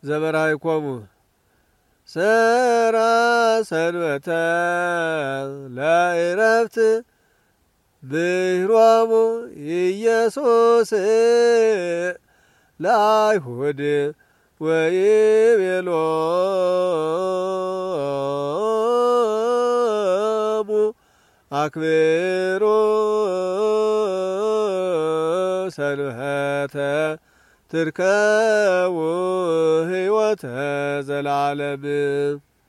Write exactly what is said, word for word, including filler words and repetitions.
ዘበራይኮሙ ሰራ ሰንበተ ለዕረፍት ብሮሙ ኢየሱስ ለአይሁድ ወይቤሎሙ አክብሩ ሰንበተ ትርከቡ ሕይወተ ዘላለም